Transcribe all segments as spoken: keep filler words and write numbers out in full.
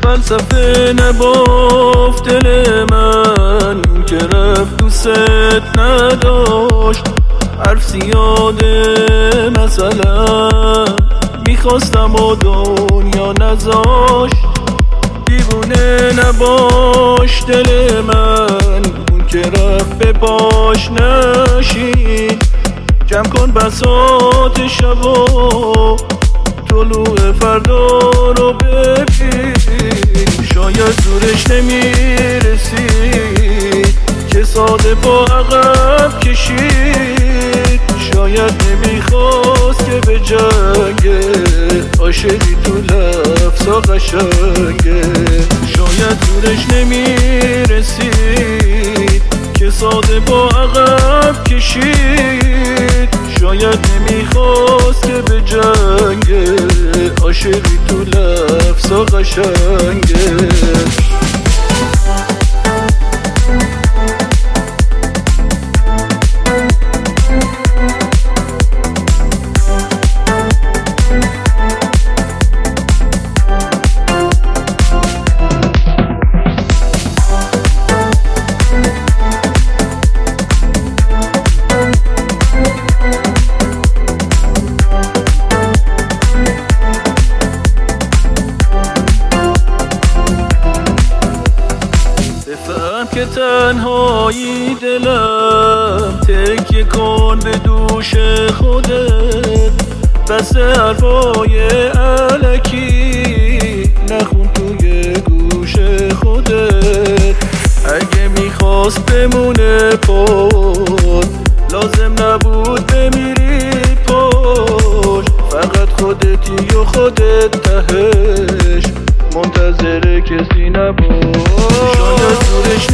فلسفه نبافت دل من که رفت دوست نداشت. حرف زیاده مثلا میخواستم و دنیا نذاشت. دیوونه نباش دل من، اون که رفت به پاش نشین. جمع کن بساط شب و طلوع فردا رو ببین. شاید زورش نمیرسید که ساده با عقب کشید. شاید نمیخواست که به جنگه، عاشقی تو لفظا قشنگه. شاید زورش نمیرسید که ساده با عقب کشید. شاید نمیخواست که به جنگه، عاشقی تو لفظا قشنگه. که تنهایی دلم تکیه کن به دوش خودت. بس حرفای الکی نخون توی گوش خودت. اگه میخواست بمونه پاد لازم نبود بمیری پشت. فقط خودتی و خودت تهش منتظر کسی نبود. شاید زورش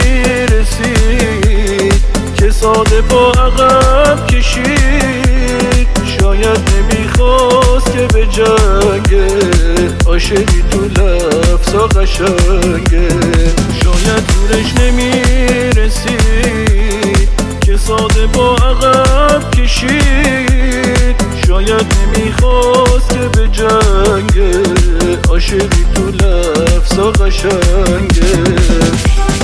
نمیرسید که ساده با عقب کشید. شاید نمیخواست که به جنگه، عاشقی تو لفظا قشنگه. شاید زورش نمیرسید که ساده با عقب کشید. شاید نمیخواست که به جنگه، عاشقی تو لفظا قشنگه.